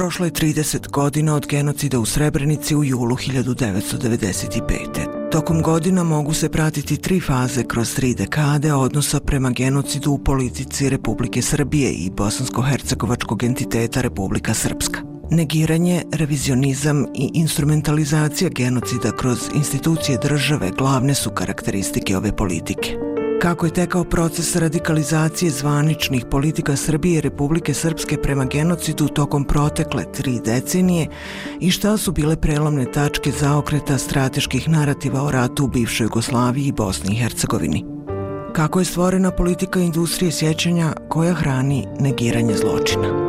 Prošlo je 30 godina od genocida u Srebrenici u julu 1995. Tokom godina mogu se pratiti 3 faze kroz 3 dekade odnosa prema genocidu u politici Republike Srbije i bosansko-hercegovačkog entiteta Republika Srpska. Negiranje, revizionizam i instrumentalizacija genocida kroz institucije države glavne su karakteristike ove politike. Kako je tekao proces radikalizacije zvaničnih politika Srbije i Republike Srpske prema genocidu tokom protekle 3 decenije i šta su bile prelomne tačke zaokreta strateških narativa o ratu u bivšoj Jugoslaviji i Bosni i Hercegovini? Kako je stvorena politika industrije sjećanja koja hrani negiranje zločina?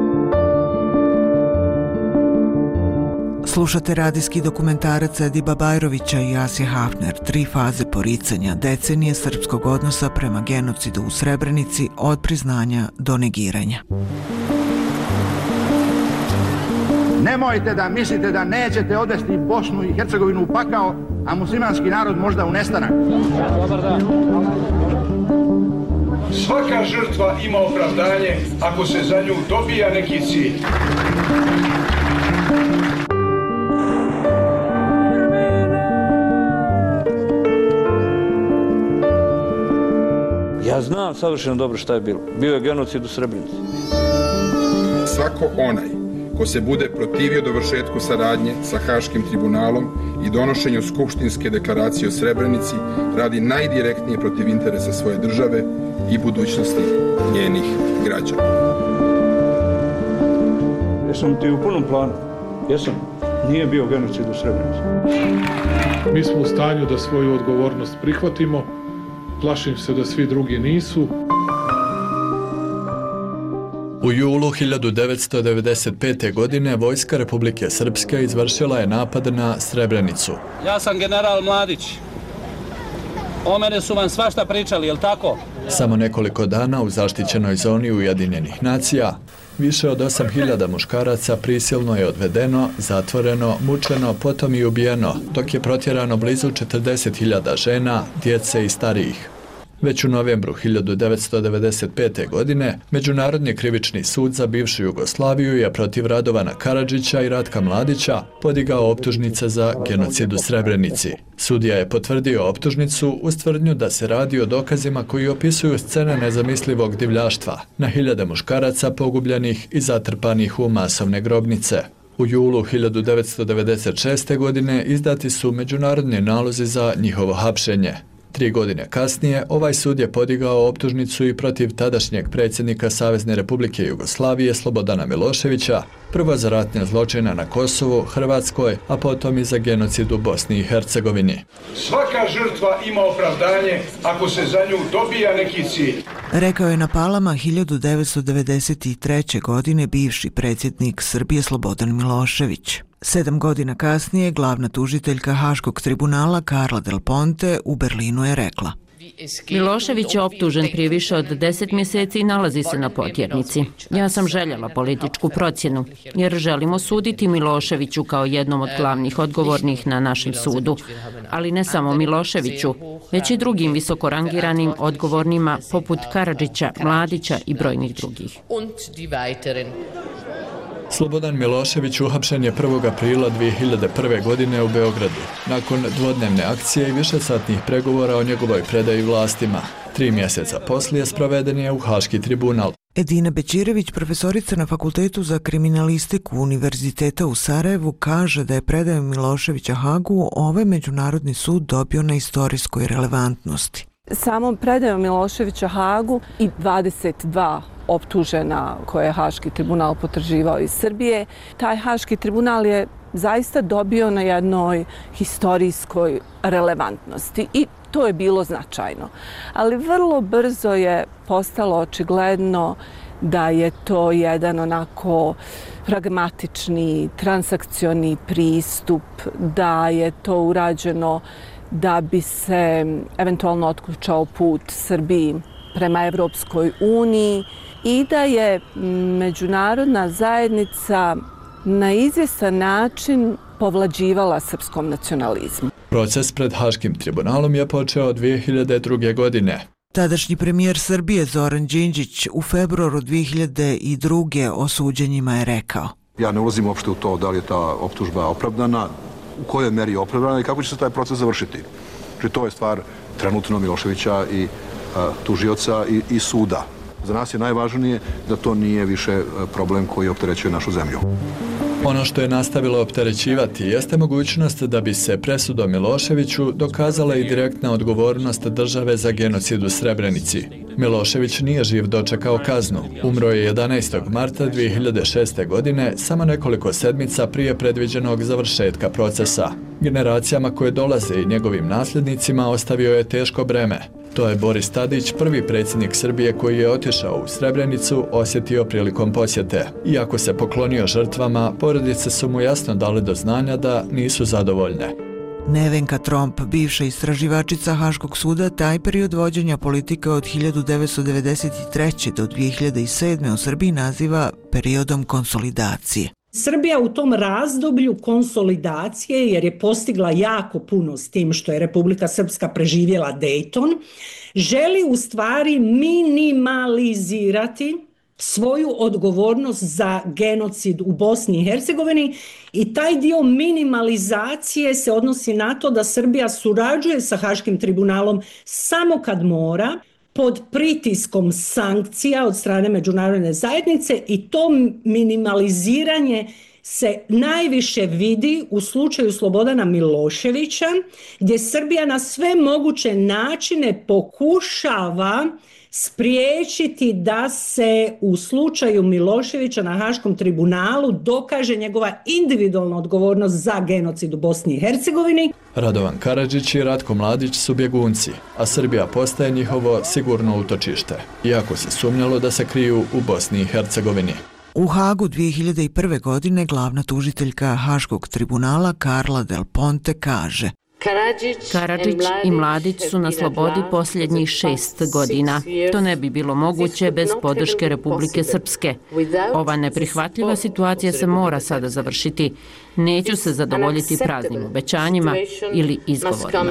Slušate radijski dokumentarac Ediba Bajrovića i Asje Hafner, 3 faze poricanja decenije srpskog odnosa prema genocidu u Srebrenici od priznanja do negiranja. Nemojte da mislite da nećete odvesti Bosnu i Hercegovinu u pakao, a muslimanski narod možda u nestanak. Dobar dan. Svaka žrtva ima opravdanje ako se za nju dobija neki cilj. Ja znam savršeno dobro šta je bilo. Bio je genocid u Srebrenici. Svako onaj ko se bude protivio dovršetku saradnje sa Haškim tribunalom i donošenju skupštinske deklaracije o Srebrenici radi najdirektnije protiv interesa svoje države i budućnosti njenih građana. Jesam ti u punom planu? Jesam. Nije bio genocid u Srebrenici. Mi smo u stanju da svoju odgovornost prihvatimo. Plašim se da svi drugi nisu. U julu 1995. godine vojska Republike Srpske izvršila je napad na Srebrenicu. Ja sam general Mladić. O mene su vam svašta pričali, jel tako? Samo nekoliko dana u zaštićenoj zoni Ujedinjenih nacija više od 8.000 muškaraca prisilno je odvedeno, zatvoreno, mučeno, potom i ubijeno, dok je protjerano blizu 40.000 žena, djece i starijih. Već u novembru 1995. godine Međunarodni krivični sud za bivšu Jugoslaviju je protiv Radovana Karadžića i Ratka Mladića podigao optužnice za genocid u Srebrenici. Sudija je potvrdio optužnicu uz tvrdnju da se radi o dokazima koji opisuju scene nezamislivog divljaštva na hiljade muškaraca pogubljenih i zatrpanih u masovne grobnice. U julu 1996. godine izdati su međunarodni nalozi za njihovo hapšenje. 3 godine kasnije, ovaj sud je podigao optužnicu i protiv tadašnjeg predsjednika Savezne Republike Jugoslavije Slobodana Miloševića, prvo za ratne zločine na Kosovu, Hrvatskoj, a potom i za genocid u Bosni i Hercegovini. Svaka žrtva ima opravdanje ako se za nju dobija neki cilj. Rekao je na Palama 1993. godine bivši predsjednik Srbije Slobodan Milošević. 7 godina kasnije glavna tužiteljka Haškog tribunala Carla Del Ponte u Berlinu je rekla: Milošević je optužen prije više od 10 mjeseci i nalazi se na potjernici. Ja sam željela političku procjenu, jer želimo suditi Miloševiću kao jednom od glavnih odgovornih na našem sudu. Ali ne samo Miloševiću, već i drugim visokorangiranim odgovornima poput Karadžića, Mladića i brojnih drugih. Slobodan Milošević uhapšen je 1. aprila 2001. godine u Beogradu, nakon dvodnevne akcije i višesatnih pregovora o njegovoj predaji vlastima. 3 mjeseca poslije sproveden je u Haški tribunal. Edina Bećirević, profesorica na Fakultetu za kriminalistiku Univerziteta u Sarajevu, kaže da je predajom Miloševića Hagu ovaj međunarodni sud dobio na istorijskoj relevantnosti. Samom predajom Miloševića Hagu i 22 optužena koje je Haški tribunal potraživao iz Srbije, taj Haški tribunal je zaista dobio na jednoj historijskoj relevantnosti i to je bilo značajno. Ali vrlo brzo je postalo očigledno da je to jedan onako pragmatični, transakcioni pristup, da je to urađeno da bi se eventualno otključao put Srbiji prema Evropskoj uniji i da je međunarodna zajednica na izvjestan način povlađivala srpskom nacionalizmu. Proces pred Haškim tribunalom je počeo 2002. godine. Tadašnji premijer Srbije Zoran Đinđić u februaru 2002. o suđenjima je rekao: Ja ne ulazim uopšte u to da li je ta optužba opravdana, u kojoj meri je opravdana i kako će se taj proces završiti. Znači, to je stvar trenutno Miloševića i tužioca i suda. Za nas je najvažnije da to nije više problem koji opterećuje našu zemlju. Ono što je nastavilo opterećivati jeste mogućnost da bi se presudom Miloševiću dokazala i direktna odgovornost države za genocid u Srebrenici. Milošević nije živ dočekao kaznu. Umro je 11. marta 2006. godine, samo nekoliko sedmica prije predviđenog završetka procesa. Generacijama koje dolaze i njegovim nasljednicima ostavio je teško breme. To je Boris Tadić, prvi predsjednik Srbije koji je otišao u Srebrenicu, osjetio prilikom posjete. Iako se poklonio žrtvama, porodice su mu jasno dale do znanja da nisu zadovoljne. Nevenka Tromp, bivša istraživačica Haškog suda, taj period vođenja politike od 1993. do 2007. u Srbiji naziva periodom konsolidacije. Srbija u tom razdoblju konsolidacije, jer je postigla jako puno s tim što je Republika Srpska preživjela Dayton, želi u stvari minimalizirati svoju odgovornost za genocid u Bosni i Hercegovini i taj dio minimalizacije se odnosi na to da Srbija surađuje sa Haškim tribunalom samo kad mora, pod pritiskom sankcija od strane međunarodne zajednice i to minimaliziranje se najviše vidi u slučaju Slobodana Miloševića, gdje Srbija na sve moguće načine pokušava spriječiti da se u slučaju Miloševića na Haškom tribunalu dokaže njegova individualna odgovornost za genocid u Bosni i Hercegovini. Radovan Karadžić i Ratko Mladić su bjegunci, a Srbija postaje njihovo sigurno utočište, iako se sumnjalo da se kriju u Bosni i Hercegovini. U Hagu 2001. godine glavna tužiteljka Haškog tribunala Carla Del Ponte kaže: Karadžić i Mladić su na slobodi posljednjih 6 godina. To ne bi bilo moguće bez podrške Republike Srpske. Ova neprihvatljiva situacija se mora sada završiti. Neću se zadovoljiti praznim obećanjima ili izgovorima.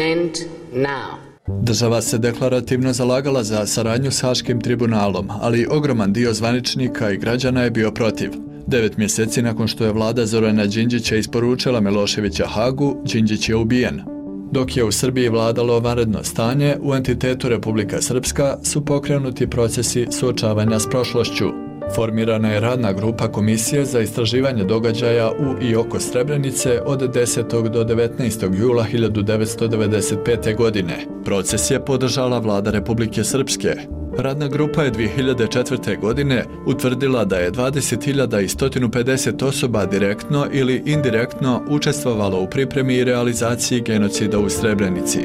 Država se deklarativno zalagala za saradnju s Haškim tribunalom, ali ogroman dio zvaničnika i građana je bio protiv. 9 mjeseci nakon što je vlada Zorana Đinđića isporučila Miloševića Hagu, Đinđić je ubijen. Dok je u Srbiji vladalo vanredno stanje, u entitetu Republika Srpska su pokrenuti procesi suočavanja s prošlošću. Formirana je radna grupa Komisije za istraživanje događaja u i oko Srebrenice od 10. do 19. jula 1995. godine. Proces je podržala vlada Republike Srpske. Radna grupa je 2004. godine utvrdila da je 20.150 osoba direktno ili indirektno učestvovalo u pripremi i realizaciji genocida u Srebrenici.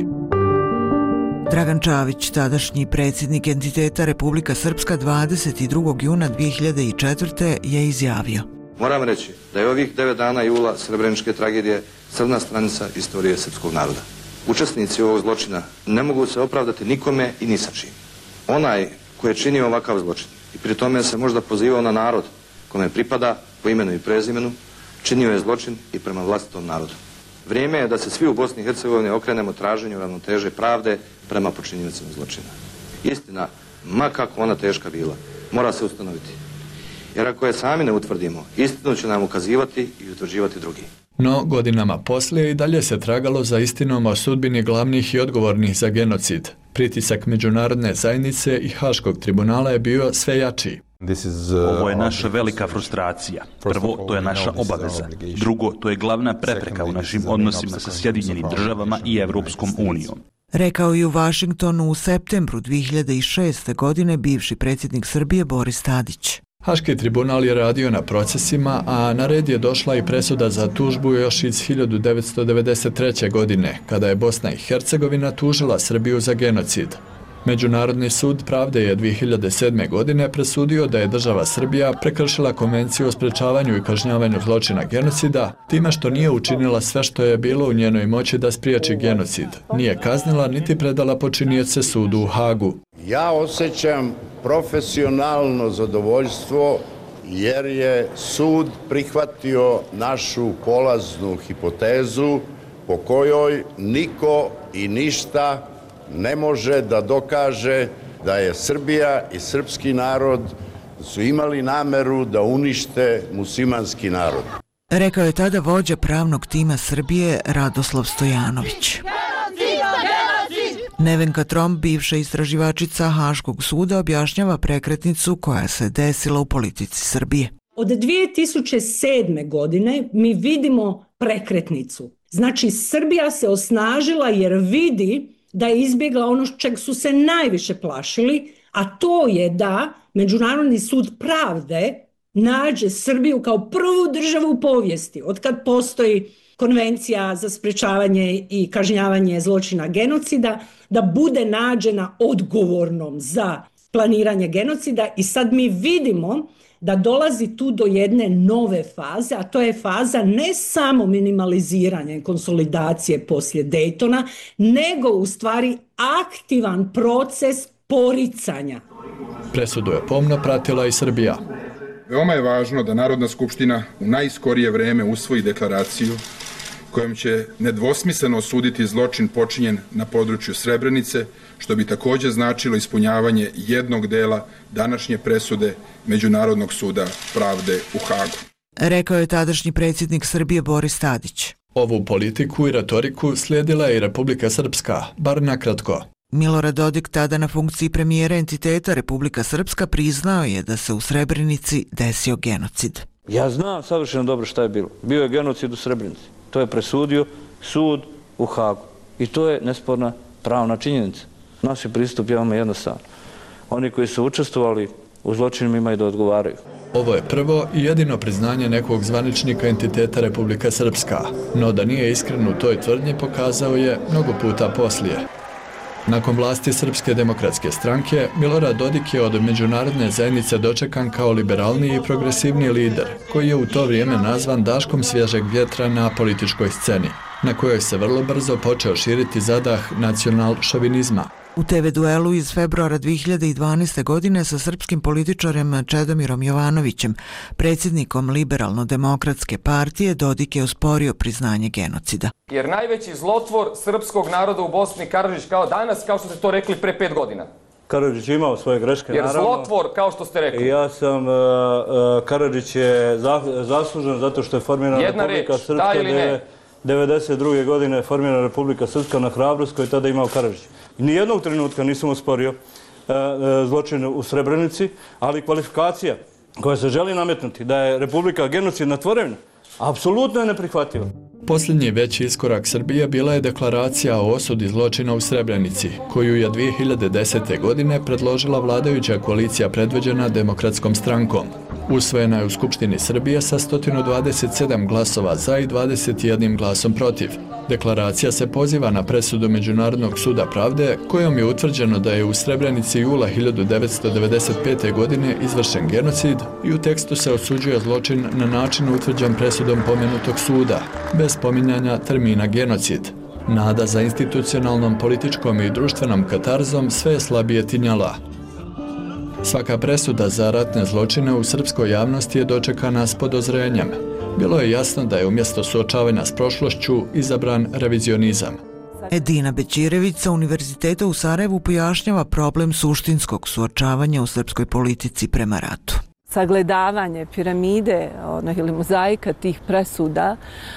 Dragan Čavić, tadašnji predsjednik entiteta Republika Srpska, 22. juna 2004. je izjavio: Moram reći da je ovih 9 dana jula srebreničke tragedije crna stranica istorije srpskog naroda. Učesnici ovog zločina ne mogu se opravdati nikome i ni sa čim. Onaj koji je činio ovakav zločin i pri tome se možda pozivao na narod kome pripada po imenu i prezimenu, činio je zločin i prema vlastitom narodu. Vrijeme je da se svi u Bosni i Hercegovini okrenemo traženju ravnoteže pravde prema počinjenicima zločina. Istina, ma kako ona teška bila, mora se ustanoviti. Jer ako je sami ne utvrdimo, istinu će nam ukazivati i utvrđivati drugi. No, godinama poslije i dalje se tragalo za istinom o sudbini glavnih i odgovornih za genocid. Pritisak međunarodne zajednice i Haškog tribunala je bio sve jači. Ovo je naša velika frustracija. Prvo, to je naša obaveza. Drugo, to je glavna prepreka u našim odnosima sa Sjedinjenim državama i Evropskom unijom. Rekao je u Vašingtonu u septembru 2006. godine bivši predsjednik Srbije Boris Tadić. Haški tribunal je radio na procesima, a na red je došla i presuda za tužbu još iz 1993. godine, kada je Bosna i Hercegovina tužila Srbiju za genocid. Međunarodni sud pravde je 2007. godine presudio da je država Srbija prekršila konvenciju o sprečavanju i kažnjavanju zločina genocida time što nije učinila sve što je bilo u njenoj moći da spriječi genocid. Nije kaznila niti predala počinioce sudu u Hagu. Ja osjećam profesionalno zadovoljstvo jer je sud prihvatio našu polaznu hipotezu po kojoj niko i ništa ne može da dokaže da je Srbija i srpski narod su imali nameru da unište muslimanski narod. Rekao je tada vođa pravnog tima Srbije Radoslav Stojanović. Nevenka Tromp, bivša istraživačica Haškog suda, objašnjava prekretnicu koja se desila u politici Srbije. Od 2007. godine mi vidimo prekretnicu. Znači, Srbija se osnažila jer vidi da je izbjegla ono čeg su se najviše plašili, a to je da Međunarodni sud pravde nađe Srbiju kao prvu državu u povijesti, od kad postoji Konvencija za sprečavanje i kažnjavanje zločina genocida, da bude nađena odgovornom za planiranje genocida. I sad mi vidimo da dolazi tu do jedne nove faze, a to je faza ne samo minimaliziranja i konsolidacije poslije Daytona, nego u stvari aktivan proces poricanja. Presudu je pomno pratila i Srbija. Veoma je važno da Narodna skupština u najskorije vreme usvoji deklaraciju kojom će nedvosmisleno osuditi zločin počinjen na području Srebrenice, što bi također značilo ispunjavanje jednog dela današnje presude Međunarodnog suda pravde u Hagu. Rekao je tadašnji predsjednik Srbije Boris Tadić. Ovu politiku i retoriku slijedila je i Republika Srpska, bar nakratko. Milorad Dodik, tada na funkciji premijera entiteta Republika Srpska, priznao je da se u Srebrenici desio genocid. Ja znam savršeno dobro šta je bilo. Bio je genocid u Srebrenici. To je presudio sud u Hagu. I to je nesporna pravna činjenica. Naš je pristup veoma jednostavan. Oni koji su učestvovali u zločinima imaju da odgovaraju. Ovo je prvo i jedino priznanje nekog zvaničnika entiteta Republika Srpska, no da nije iskren u toj tvrdnji pokazao je mnogo puta poslije. Nakon vlasti Srpske demokratske stranke, Milorad Dodik je od međunarodne zajednice dočekan kao liberalniji i progresivni lider, koji je u to vrijeme nazvan daškom svježeg vjetra na političkoj sceni, na kojoj se vrlo brzo počeo širiti zadah nacional-šovinizma. U TV duelu iz februara 2012. godine sa srpskim političarem Čedomirom Jovanovićem, predsjednikom Liberalno-demokratske partije, Dodik je osporio priznanje genocida. Jer najveći zlotvor srpskog naroda u Bosni Karadžić kao danas, kao što ste to rekli pre 5 godina. Karadžić je imao svoje greške, jer naravno. Jer zlotvor, kao što ste rekli. Ja sam, Karadžić je zaslužen zato što je formirana Republika Srpska. 1992. godine je formirana Republika Srpska na hrabrost koju je tada imao Karadžić. Nijednog trenutka nisam osporio zločine u Srebrenici, ali kvalifikacija koja se želi nametnuti da je Republika genocidna tvorevina, apsolutno je neprihvatljiva. Posljednji veći iskorak Srbije bila je deklaracija o osudi zločina u Srebrenici, koju je 2010. godine predložila vladajuća koalicija predvođena Demokratskom strankom. Usvojena je u Skupštini Srbije sa 127 glasova za i 21 glasom protiv. Deklaracija se poziva na presudu Međunarodnog suda pravde, kojom je utvrđeno da je u Srebrenici jula 1995. godine izvršen genocid i u tekstu se osuđuje zločin na način utvrđen presudom pomenutog suda, bez spominjanja termina genocid. Nada za institucionalnom, političkom i društvenom katarzom sve je slabije tinjala. Svaka presuda za ratne zločine u srpskoj javnosti je dočekana s podozrenjem. Bilo je jasno da je umjesto suočavanja s prošlošću izabran revizionizam. Edina Bećirević sa Univerziteta u Sarajevu pojašnjava problem suštinskog suočavanja u srpskoj politici prema ratu. Sagledavanje piramide ili mozaika tih presuda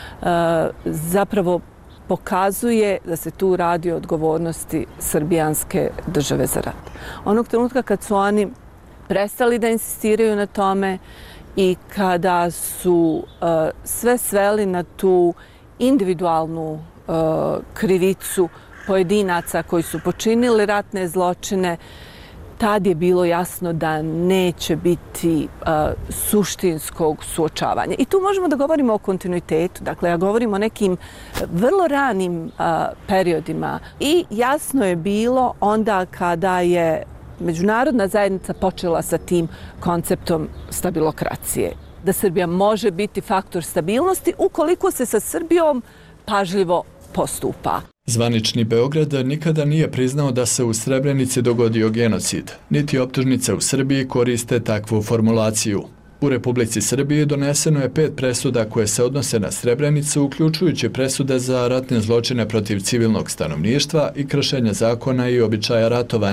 zapravo pokazuje da se tu radi o odgovornosti srbijanske države za rat. Onog trenutka kad su oni prestali da insistiraju na tome i kada su sve sveli na tu individualnu krivicu pojedinaca koji su počinili ratne zločine, tad je bilo jasno da neće biti suštinskog suočavanja. I tu možemo da govorimo o kontinuitetu. Dakle, ja govorim o nekim vrlo ranim periodima. I jasno je bilo onda kada je međunarodna zajednica počela sa tim konceptom stabilokracije. Da Srbija može biti faktor stabilnosti ukoliko se sa Srbijom pažljivo postupa. Zvanični Beograd nikada nije priznao da se u Srebrenici dogodio genocid, niti optužnice u Srbiji koriste takvu formulaciju. U Republici Srbiji doneseno je 5 presuda koje se odnose na Srebrenicu, uključujući presude za ratne zločine protiv civilnog stanovništva i kršenje zakona i običaja ratovanja.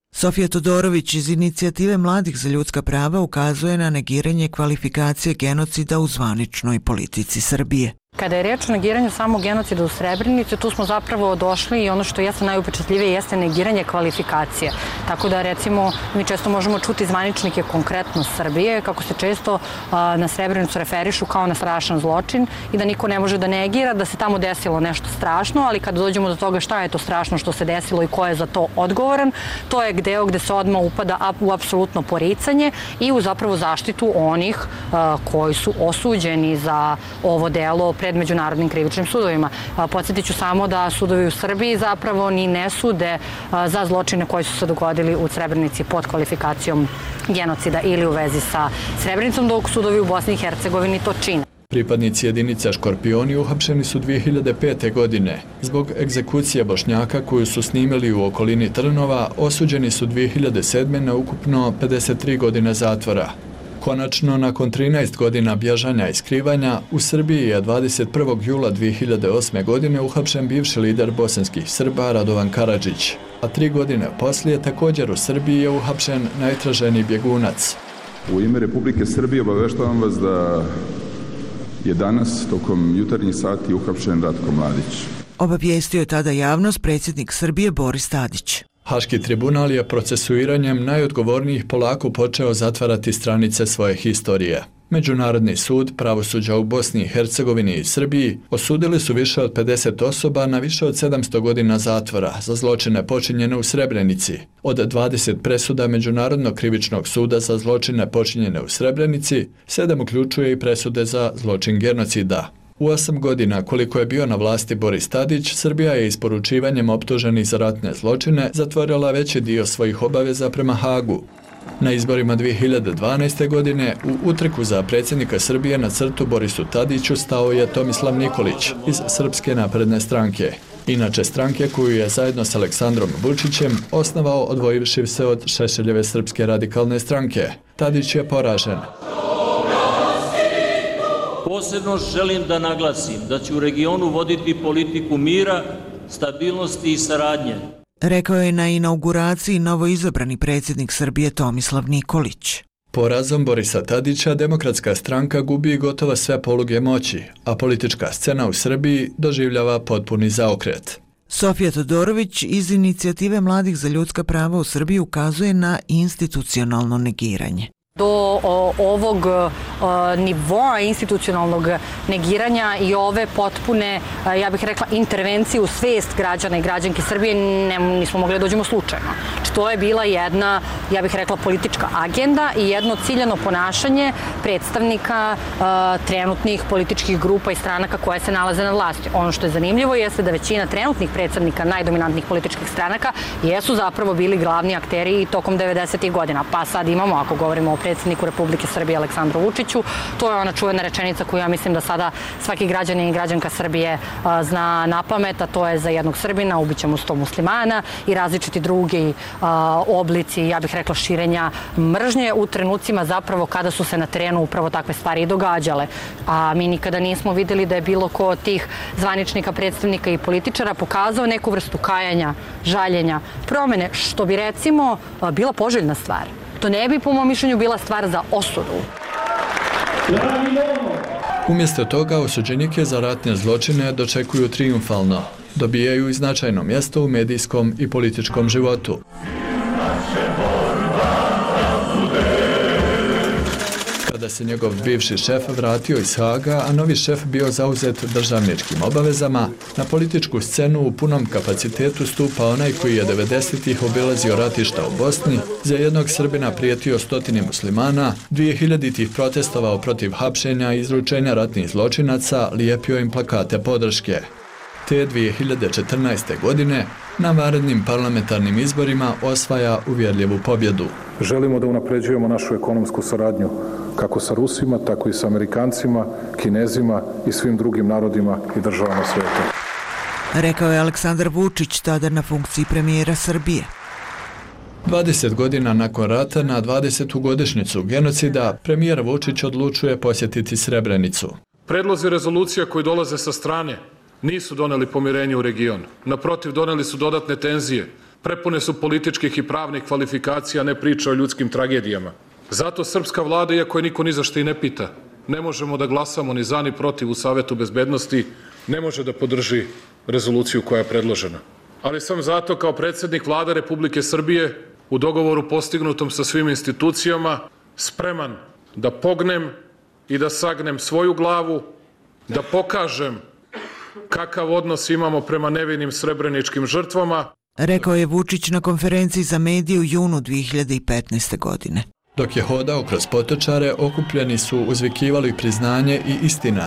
Sofija Todorović iz Inicijative mladih za ljudska prava ukazuje na negiranje kvalifikacije genocida u zvaničnoj politici Srbije. Kada je reč o negiranju samog genocida u Srebrenici, tu smo zapravo došli i ono što jeste najupečatljivije jeste negiranje kvalifikacije. Tako da, recimo, mi često možemo čuti zvaničnike konkretno Srbije, kako se često na Srebrenicu referišu kao na strašan zločin i da niko ne može da negira da se tamo desilo nešto strašno, ali kada dođemo do toga šta je to strašno što se desilo i ko je za to odgovoran, to je deo gde se odmah upada u apsolutno poricanje i u zapravo zaštitu onih koji su osuđeni za ovo delo pred međunarodnim krivičnim sudovima. Podsjetit ću samo da sudovi u Srbiji zapravo ni ne sude za zločine koji su se dogodili u Srebrenici pod kvalifikacijom genocida ili u vezi sa Srebrenicom, dok sudovi u Bosni i Hercegovini to čine. Pripadnici jedinica Škorpioni uhapšeni su 2005. godine. Zbog egzekucije Bošnjaka koju su snimili u okolini Trnova, osuđeni su 2007. na ukupno 53 godine zatvora. Konačno, nakon 13 godina bježanja i skrivanja, u Srbiji je 21. jula 2008. godine uhapšen bivši lider bosanskih Srba Radovan Karadžić, a 3 godine poslije također u Srbiji je uhapšen najtraženiji bjegunac. U ime Republike Srbije obaveštavam vas da je danas tokom jutarnjih sati uhapšen Ratko Mladić. Obavijestio je tada javnost predsjednik Srbije Boris Tadić. Haški tribunal je procesuiranjem najodgovornijih polako počeo zatvarati stranice svoje historije. Međunarodni sud pravosuđa u Bosni i Hercegovini i Srbiji osudili su više od 50 osoba na više od 700 godina zatvora za zločine počinjene u Srebrenici. Od 20 presuda Međunarodnog krivičnog suda za zločine počinjene u Srebrenici, 7 uključuje i presude za zločin genocida. U 8 godina koliko je bio na vlasti Boris Tadić, Srbija je isporučivanjem optuženih za ratne zločine zatvorila veći dio svojih obaveza prema Hagu. Na izborima 2012. godine u utrku za predsjednika Srbije na crtu Borisu Tadiću stao je Tomislav Nikolić iz Srpske napredne stranke. Inače stranke koju je zajedno s Aleksandrom Vučićem osnovao odvojivši se od Šešeljeve Srpske radikalne stranke. Tadić je poražen. Posebno želim da naglasim da će u regionu voditi politiku mira, stabilnosti i saradnje. Rekao je na inauguraciji novoizabrani predsjednik Srbije Tomislav Nikolić. Porazom Borisa Tadića Demokratska stranka gubi gotovo sve poluge moći, a politička scena u Srbiji doživljava potpuni zaokret. Sofija Todorović iz Inicijative mladih za ljudska prava u Srbiji ukazuje na institucionalno negiranje. Do ovog nivoa institucionalnog negiranja i ove potpune, ja bih rekla, intervencije u svest građana i građanki Srbije nismo mogli da dođemo slučajno. To je bila jedna, ja bih rekla, politička agenda i jedno ciljano ponašanje predstavnika trenutnih političkih grupa i stranaka koje se nalaze na vlasti. Ono što je zanimljivo jeste da većina trenutnih predstavnika najdominantnih političkih stranaka jesu zapravo bili glavni akteri i tokom 90. godina. Pa sad imamo, ako govorimo o predsjedniku Republike Srbije Aleksandru Vučiću, to je ona čuvena rečenica koju ja mislim da sada svaki građanin i građanka Srbije zna na pamet, a to je za jednog Srbina ubićemo 100 muslimana i različiti drugi oblici, ja bih rekla, širenja mržnje u trenucima zapravo kada su se na terenu upravo takve stvari i događale. A mi nikada nismo vidjeli da je bilo ko od tih zvaničnika, predstavnika i političara pokazao neku vrstu kajanja, žaljenja, promene, što bi recimo bila poželjna stvar. To ne bi, po mom mišljenju, bila stvar za osudu. Umjesto toga osuđenike za ratne zločine dočekuju triumfalno. Dobijaju i značajno mjesto u medijskom i političkom životu. Kada se njegov bivši šef vratio iz Haga, a novi šef bio zauzet državničkim obavezama, na političku scenu u punom kapacitetu stupa onaj koji je 90-ih obilazio ratišta u Bosni, za jednog Srbina prijetio 100 muslimana, 2000-ih protestovao protiv hapšenja i izručenja ratnih zločinaca, lijepio im plakate podrške. Te 2014. godine na vanrednim parlamentarnim izborima osvaja uvjerljivu pobjedu. Želimo da unapređujemo našu ekonomsku saradnju kako sa Rusima, tako i sa Amerikancima, Kinezima i svim drugim narodima i državama svijeta. Rekao je Aleksandar Vučić, tada na funkciji premijera Srbije. 20 godina nakon rata, na 20. godišnjicu genocida, premijer Vučić odlučuje posjetiti Srebrenicu. Predlozi rezolucija koji dolaze sa strane nisu doneli pomirenje u regionu. Naprotiv, doneli su dodatne tenzije, Prepune su političkih i pravnih kvalifikacija, ne priča o ljudskim tragedijama. Zato srpska vlada, iako je niko ni za što i ne pita, ne možemo da glasamo ni za ni protiv u Savetu bezbednosti, ne može da podrži rezoluciju koja je predložena. Ali sam zato kao predsjednik Vlade Republike Srbije u dogovoru postignutom sa svim institucijama spreman da pognem i da sagnem svoju glavu, da pokažem kakav odnos imamo prema nevinim srebreničkim žrtvama. Rekao je Vučić na konferenciji za medije u junu 2015. godine. Dok je hodao kroz Potočare, okupljeni su uzvikivali priznanje i istina.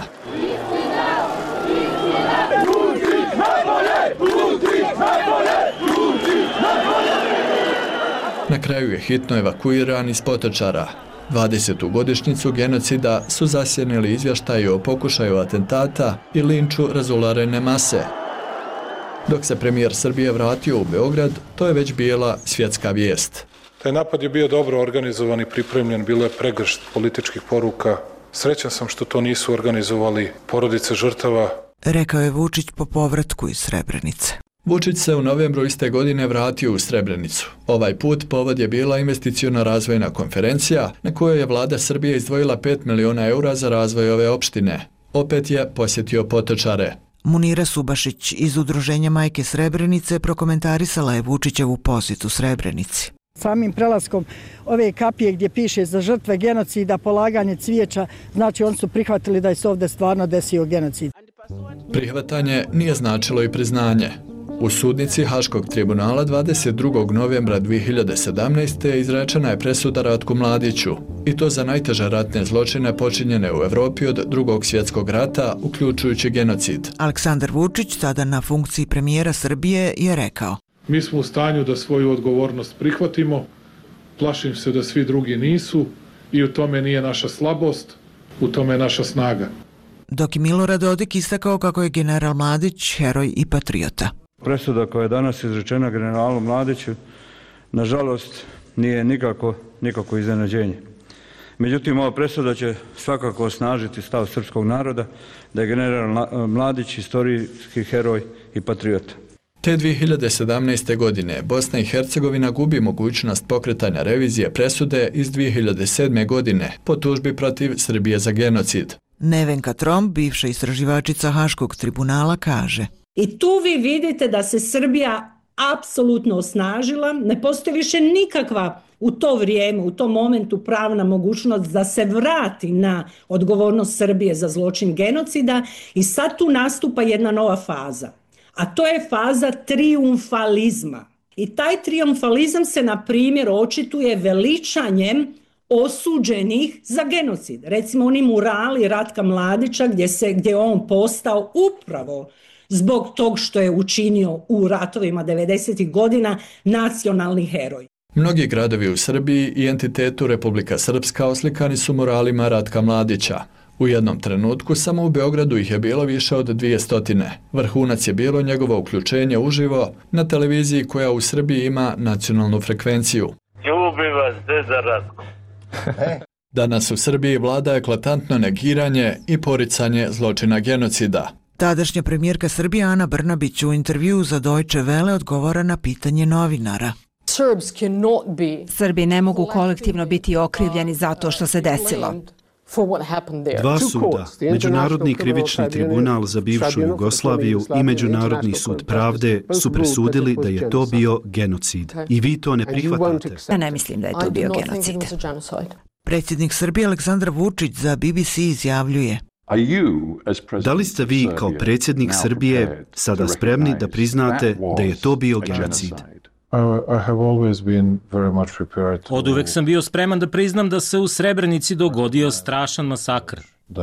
Na kraju je hitno evakuiran iz Potočara. 20. godišnjicu genocida su zasjenili izvještaji o pokušaju atentata i linču razularene mase. Dok se premijer Srbije vratio u Beograd, to je već bila svjetska vijest. Taj napad je bio dobro organizovan i pripremljen, bilo je pregršt političkih poruka. Srećan sam što to nisu organizovali porodice žrtava. Rekao je Vučić po povratku iz Srebrenice. Vučić se u novembru iste godine vratio u Srebrenicu. Ovaj put povod je bila investiciona razvojna konferencija na kojoj je vlada Srbije izdvojila 5 miliona eura za razvoj ove opštine. Opet je posjetio Potočare. Munira Subašić iz Udruženja Majke Srebrenice prokomentarisala je Vučićevu posjetu Srebrenici. Samim prelaskom ove kapije gdje piše za žrtve genocida, polaganje cvijeća, znači oni su prihvatili da je se ovdje stvarno desio genocid. Prihvatanje nije značilo i priznanje. U sudnici Haškog tribunala 22. novembra 2017. izrečena je presuda Ratku Mladiću, i to za najteže ratne zločine počinjene u Evropi od Drugog svjetskog rata, uključujući genocid. Aleksandar Vučić, tada na funkciji premijera Srbije, je rekao: Mi smo u stanju da svoju odgovornost prihvatimo, plašim se da svi drugi nisu i u tome nije naša slabost, u tome je naša snaga. Dok je Milorad Dodik istakao kako je general Mladić heroj i patriota. Presuda koja je danas izrečena generalu Mladiću, nažalost, nije nikako iznenađenje. Međutim, ova presuda će svakako osnažiti stav srpskog naroda da je general Mladić istorijski heroj i patriota. Te 2017. godine Bosna i Hercegovina gubi mogućnost pokretanja revizije presude iz 2007. godine po tužbi protiv Srbije za genocid. Nevenka Tromp, bivša istraživačica Haškog tribunala, kaže: I tu vi vidite da se Srbija apsolutno osnažila, ne postoji više nikakva u to vrijeme, u tom momentu pravna mogućnost da se vrati na odgovornost Srbije za zločin genocida i sad tu nastupa jedna nova faza. A to je faza trijumfalizma. I taj trijumfalizam se, na primjer, očituje veličanjem osuđenih za genocid. Recimo oni murali Ratka Mladića gdje je on postao upravo zbog tog što je učinio u ratovima 90. godina nacionalni heroj. Mnogi gradovi u Srbiji i entitetu Republika Srpska oslikani su muralima Ratka Mladića. U jednom trenutku samo u Beogradu ih je bilo više od 200. Vrhunac je bilo njegovo uključenje uživo na televiziji koja u Srbiji ima nacionalnu frekvenciju. Ljubim vas, deda Ratko. Danas u Srbiji vlada eklatantno negiranje i poricanje zločina genocida. Tadašnja premijerka Srbije Ana Brnabić u intervjuu za Deutsche Welle odgovara na pitanje novinara. Srbi ne mogu kolektivno biti okrivljeni za to što se desilo. Dva suda, Međunarodni krivični tribunal za bivšu Jugoslaviju i Međunarodni sud pravde su presudili da je to bio genocid. I vi to ne prihvatate. Ja ne mislim da je to bio genocid. Predsjednik Srbije Aleksandar Vučić za BBC izjavljuje: Da li ste vi kao predsjednik Srbije sada spremni da priznate da je to bio genocid? Oduvek sam bio spreman da priznam da se u Srebrenici dogodio strašan masakr.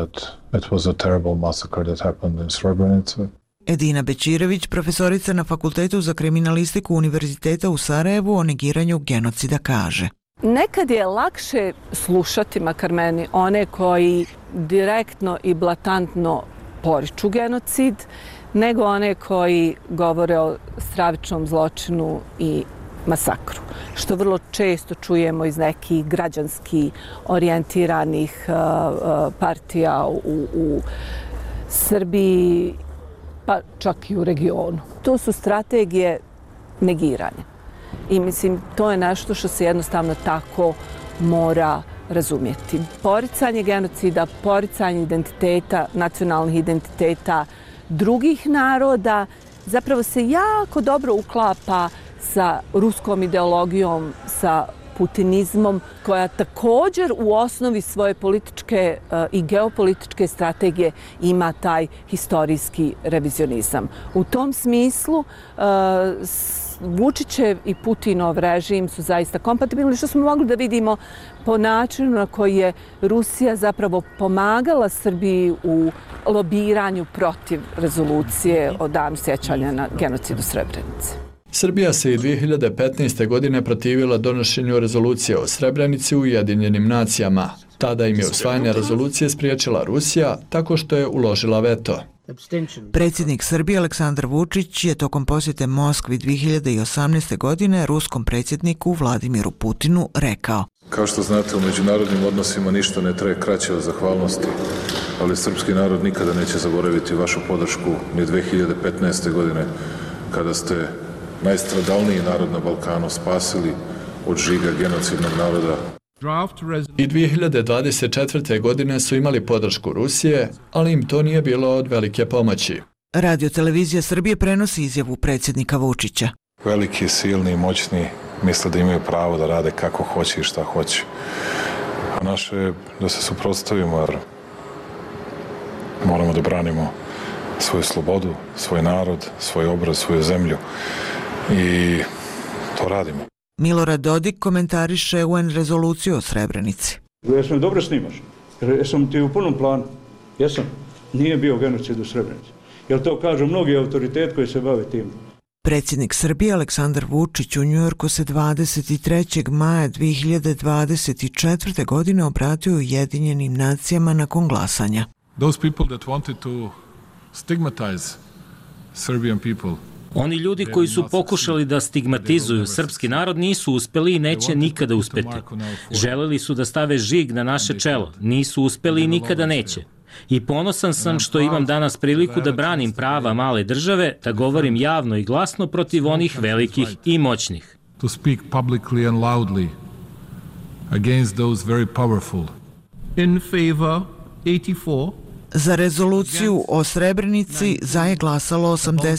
Edina Bećirević, profesorica na Fakultetu za kriminalistiku Univerziteta u Sarajevu, o negiranju genocida kaže: Nekad je lakše slušati, makar meni, one koji direktno i blatantno poriču genocid, nego one koji govore o stravičnom zločinu i masakru, što vrlo često čujemo iz nekih građanski orijentiranih partija u Srbiji, pa čak i u regionu. To su strategije negiranja. I mislim, to je nešto što se jednostavno tako mora razumjeti. Poricanje genocida, poricanje identiteta, nacionalnih identiteta drugih naroda zapravo se jako dobro uklapa sa ruskom ideologijom, sa putinizmom, koja također u osnovi svoje političke i geopolitičke strategije ima taj historijski revizionizam. U tom smislu Vučićev i Putinov režim su zaista kompatibilni, što smo mogli da vidimo po načinu na koji je Rusija zapravo pomagala Srbiji u lobiranju protiv rezolucije o danu sjećanja na genocid u Srebrenici. Srbija se i 2015. godine protivila donošenju rezolucije o Srebrenici u Ujedinjenim nacijama. Tada im je usvajanje rezolucije spriječila Rusija tako što je uložila veto. Predsjednik Srbije Aleksandar Vučić je tokom posjete Moskvi 2018. godine ruskom predsjedniku Vladimiru Putinu rekao: Kao što znate, u međunarodnim odnosima ništa ne traje kraće od zahvalnosti, ali srpski narod nikada neće zaboraviti vašu podršku ni 2015. godine kada ste najstradalniji narod na Balkanu spasili od žiga genocidnog naroda. I 2024. godine su imali podršku Rusije, ali im to nije bilo od velike pomoći. Radio-televizija Srbije prenosi izjavu predsjednika Vučića. Veliki, silni, moćni misle da imaju pravo da rade kako hoće i šta hoće. A naše je da se suprotstavimo, jer moramo da branimo svoju slobodu, svoj narod, svoj obraz, svoju zemlju. I to radimo. Milorad Dodik komentariše UN rezoluciju o Srebrenici. Jesam li dobro snimaš? Jesam ti u punom planu? Jesam. Nije bio genocid u Srebrenici. Jer to kažu mnogi autoritet koji se bave tim. Predsjednik Srbije Aleksandar Vučić u Njujorku se 23. maja 2024. godine obratio Ujedinjenim nacijama nakon glasanja. Those people that wanted to stigmatize Serbian people. Oni ljudi koji su pokušali da stigmatizuju srpski narod nisu uspeli i neće nikada uspeti. Želeli su da stave žig na naše čelo, nisu uspeli i nikada neće. I ponosan sam što imam danas priliku da branim prava male države, da govorim javno i glasno protiv onih velikih i moćnih. To speak publicly and loudly against those very powerful. In favor 84. Za rezoluciju o Srebrenici za je glasalo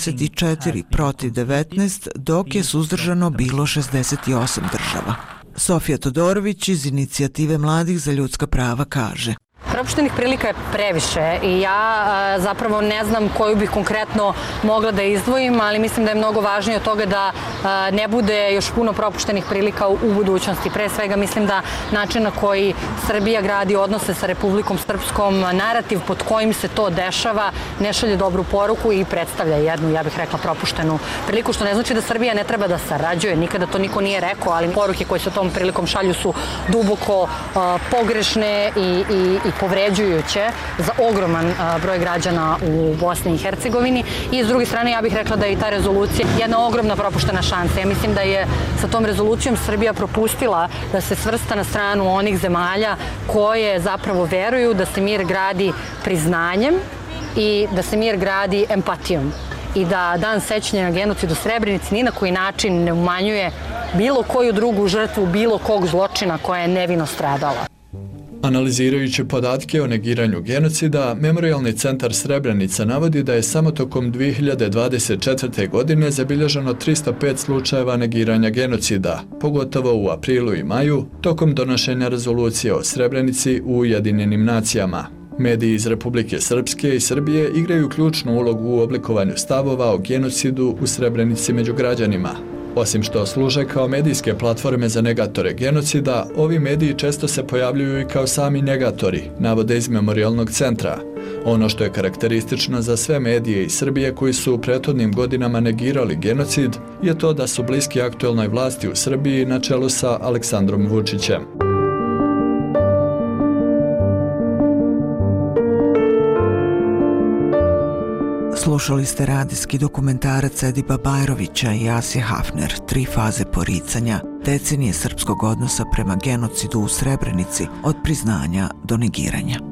84, protiv 19, dok je suzdržano bilo 68 država. Sofija Todorović iz Inicijative mladih za ljudska prava kaže: Propuštenih prilika je previše i ja zapravo ne znam koju bih konkretno mogla da izdvojim, ali mislim da je mnogo važnije od toga da ne bude još puno propuštenih prilika u budućnosti. Pre svega mislim da način na koji Srbija gradi odnose sa Republikom Srpskom, narativ pod kojim se to dešava, ne šalje dobru poruku i predstavlja jednu, ja bih rekla, propuštenu priliku, što ne znači da Srbija ne treba da sarađuje, nikada to niko nije rekao, ali poruke koje se tom prilikom šalju su duboko pogrešne i povređujuće za ogroman broj građana u Bosni i Hercegovini. I s druge strane, ja bih rekla da je i ta rezolucija jedna ogromna propuštena šansa. Ja mislim da je sa tom rezolucijom Srbija propustila da se svrsta na stranu onih zemalja koje zapravo veruju da se mir gradi priznanjem i da se mir gradi empatijom. I da dan sećanja na genocid u Srebrenici ni na koji način ne umanjuje bilo koju drugu žrtvu, bilo kog zločina koja je nevino stradala. Analizirajući podatke o negiranju genocida, Memorijalni centar Srebrenica navodi da je samo tokom 2024. godine zabilježeno 305 slučajeva negiranja genocida, pogotovo u aprilu i maju, tokom donošenja rezolucije o Srebrenici u Ujedinjenim nacijama. Mediji iz Republike Srpske i Srbije igraju ključnu ulogu u oblikovanju stavova o genocidu u Srebrenici među građanima. Osim što služe kao medijske platforme za negatore genocida, ovi mediji često se pojavljuju i kao sami negatori, navode iz Memorijalnog centra. Ono što je karakteristično za sve medije iz Srbije koji su u prethodnim godinama negirali genocid je to da su bliski aktuelnoj vlasti u Srbiji na čelu sa Aleksandrom Vučićem. Slušali ste radijski dokumentarac Ediba Bajrovića i Asije Hafner, 3 faze poricanja, decenije srpskog odnosa prema genocidu u Srebrenici, od priznanja do negiranja.